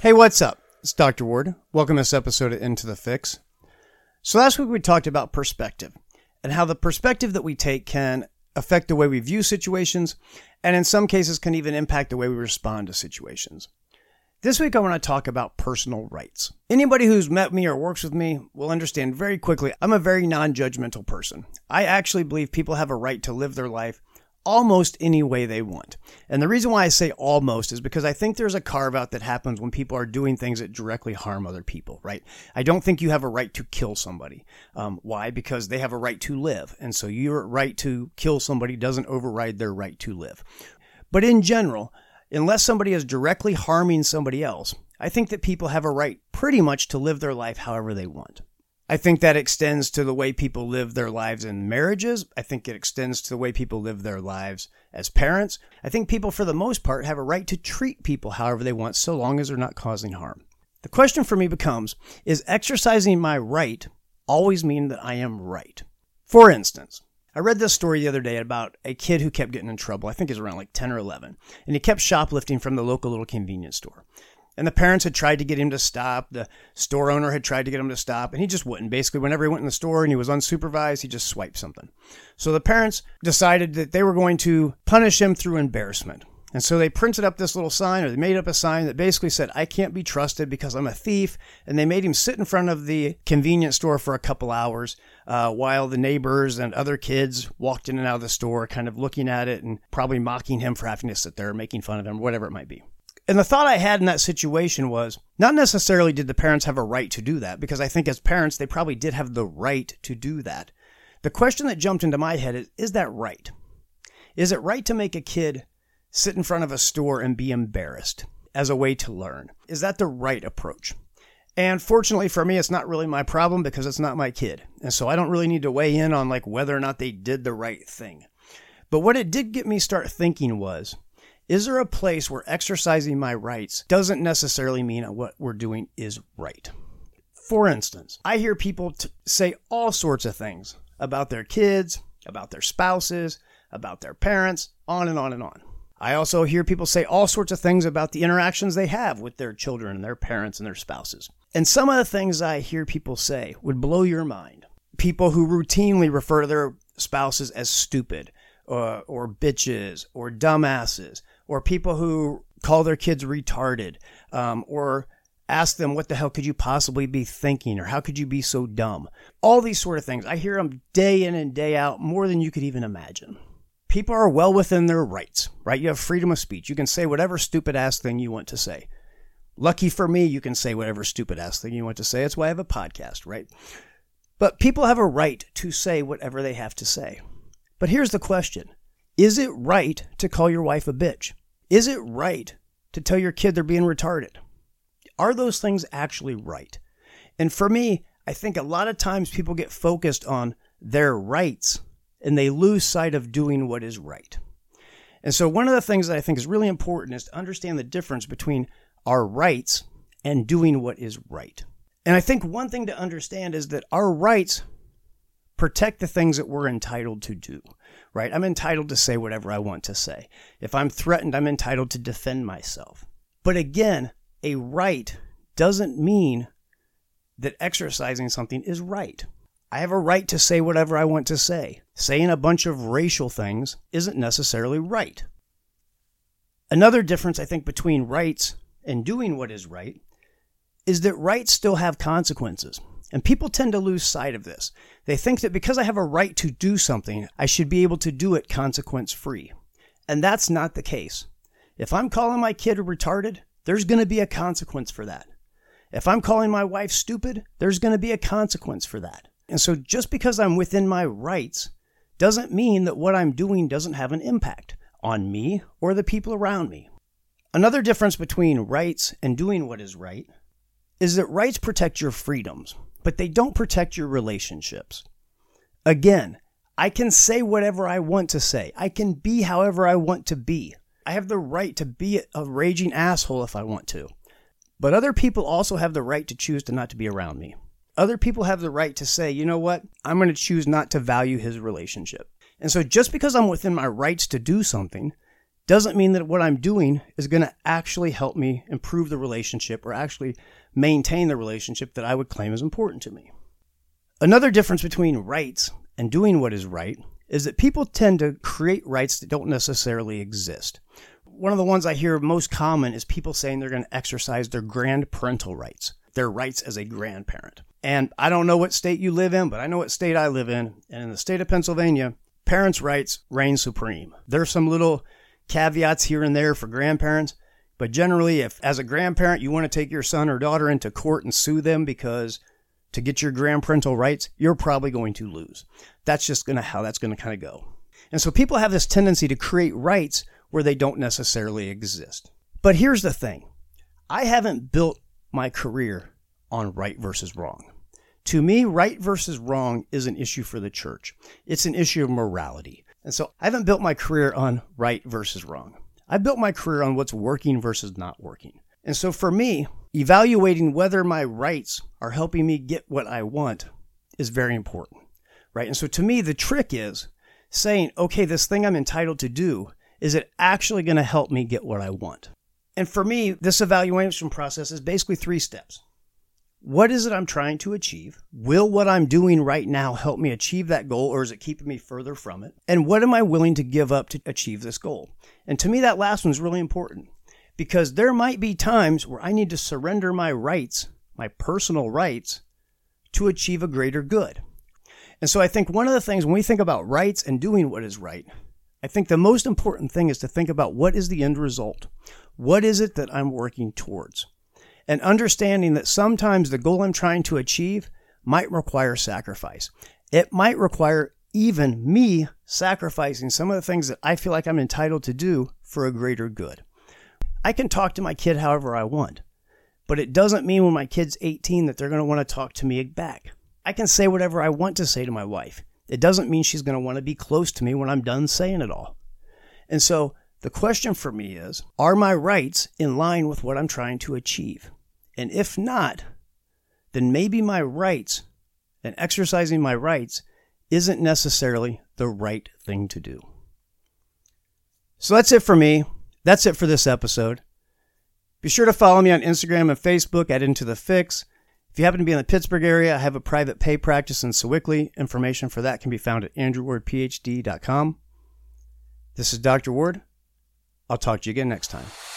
Hey, what's up? It's Dr. Ward. Welcome to this episode of Into the Fix. So last week we talked about perspective and how the perspective that we take can affect the way we view situations and in some cases can even impact the way we respond to situations. This week I want to talk about personal rights. Anybody who's met me or works with me will understand very quickly I'm a very non-judgmental person. I actually believe people have a right to live their life almost any way they want. And the reason why I say almost is because I think there's a carve-out that happens when people are doing things that directly harm other people, right? I don't think you have a right to kill somebody. Why? Because they have a right to live. And so your right to kill somebody doesn't override their right to live. But in general, unless somebody is directly harming somebody else, I think that people have a right pretty much to live their life however they want. I think that extends to the way people live their lives in marriages. I think it extends to the way people live their lives as parents. I think people, for the most part, have a right to treat people however they want, so long as they're not causing harm. The question for me becomes, is exercising my right always mean that I am right? For instance, I read this story the other day about a kid who kept getting in trouble. I think he was around like 10 or 11. And he kept shoplifting from the local little convenience store. And the parents had tried to get him to stop. The store owner had tried to get him to stop, and he just wouldn't. Basically, whenever he went in the store and he was unsupervised, he just swiped something. So the parents decided that they were going to punish him through embarrassment. And so they printed up this little sign, or they made up a sign that basically said, "I can't be trusted because I'm a thief." And they made him sit in front of the convenience store for a couple hours while the neighbors and other kids walked in and out of the store, kind of looking at it and probably mocking him for having to sit there, making fun of him, whatever it might be. And the thought I had in that situation was, not necessarily did the parents have a right to do that, because I think as parents, they probably did have the right to do that. The question that jumped into my head is that right? Is it right to make a kid sit in front of a store and be embarrassed as a way to learn? Is that the right approach? And fortunately for me, it's not really my problem because it's not my kid. And so I don't really need to weigh in on like whether or not they did the right thing. But what it did get me start thinking was, is there a place where exercising my rights doesn't necessarily mean what we're doing is right? For instance, I hear people say all sorts of things about their kids, about their spouses, about their parents, on and on and on. I also hear people say all sorts of things about the interactions they have with their children and their parents and their spouses. And some of the things I hear people say would blow your mind. People who routinely refer to their spouses as stupid, or bitches, or dumbasses, or people who call their kids retarded, or ask them, what the hell could you possibly be thinking, or how could you be so dumb? All these sort of things. I hear them day in and day out, more than you could even imagine. People are well within their rights, right? You have freedom of speech. You can say whatever stupid-ass thing you want to say. Lucky for me, you can say whatever stupid-ass thing you want to say. That's why I have a podcast, right? But people have a right to say whatever they have to say. But here's the question. Is it right to call your wife a bitch? Is it right to tell your kid they're being retarded? Are those things actually right? And for me, I think a lot of times people get focused on their rights and they lose sight of doing what is right. And so one of the things that I think is really important is to understand the difference between our rights and doing what is right. And I think one thing to understand is that our rights protect the things that we're entitled to do, right? I'm entitled to say whatever I want to say. If I'm threatened, I'm entitled to defend myself. But again, a right doesn't mean that exercising something is right. I have a right to say whatever I want to say. Saying a bunch of racial things isn't necessarily right. Another difference, I think, between rights and doing what is right is that rights still have consequences. And people tend to lose sight of this. They think that because I have a right to do something, I should be able to do it consequence-free. And that's not the case. If I'm calling my kid retarded, there's going to be a consequence for that. If I'm calling my wife stupid, there's going to be a consequence for that. And so just because I'm within my rights doesn't mean that what I'm doing doesn't have an impact on me or the people around me. Another difference between rights and doing what is right is that rights protect your freedoms, but they don't protect your relationships. Again, I can say whatever I want to say. I can be however I want to be. I have the right to be a raging asshole if I want to. But other people also have the right to choose to not to be around me. Other people have the right to say, you know what? I'm going to choose not to value his relationship. And so just because I'm within my rights to do something doesn't mean that what I'm doing is going to actually help me improve the relationship or actually maintain the relationship that I would claim is important to me. Another difference between rights and doing what is right is that people tend to create rights that don't necessarily exist. One of the ones I hear most common is people saying they're going to exercise their grandparental rights, their rights as a grandparent. And I don't know what state you live in, but I know what state I live in. And in the state of Pennsylvania, parents' rights reign supreme. There's some little caveats here and there for grandparents, but generally, if as a grandparent you want to take your son or daughter into court and sue them because to get your grandparental rights, you're probably going to lose. That's just how that's going to kind of go. And so people have this tendency to create rights where they don't necessarily exist. But here's the thing. I haven't built my career on right versus wrong. To me, right versus wrong is an issue for the church. It's an issue of morality. And so I haven't built my career on right versus wrong. I built my career on what's working versus not working. And so for me, evaluating whether my rights are helping me get what I want is very important, right? And so to me, the trick is saying, okay, this thing I'm entitled to do, is it actually going to help me get what I want? And for me, this evaluation process is basically 3 steps. What is it I'm trying to achieve? Will what I'm doing right now help me achieve that goal, or is it keeping me further from it? And what am I willing to give up to achieve this goal? And to me, that last one is really important because there might be times where I need to surrender my rights, my personal rights, to achieve a greater good. And so I think one of the things when we think about rights and doing what is right, I think the most important thing is to think about what is the end result? What is it that I'm working towards? And understanding that sometimes the goal I'm trying to achieve might require sacrifice. It might require even me sacrificing some of the things that I feel like I'm entitled to do for a greater good. I can talk to my kid however I want, but it doesn't mean when my kid's 18 that they're going to want to talk to me back. I can say whatever I want to say to my wife. It doesn't mean she's going to want to be close to me when I'm done saying it all. And so the question for me is, are my rights in line with what I'm trying to achieve? And if not, then maybe my rights and exercising my rights isn't necessarily the right thing to do. So that's it for me. That's it for this episode. Be sure to follow me on Instagram and Facebook at Into the Fix. If you happen to be in the Pittsburgh area, I have a private pay practice in Sewickley. Information for that can be found at andrewwardphd.com. This is Dr. Ward. I'll talk to you again next time.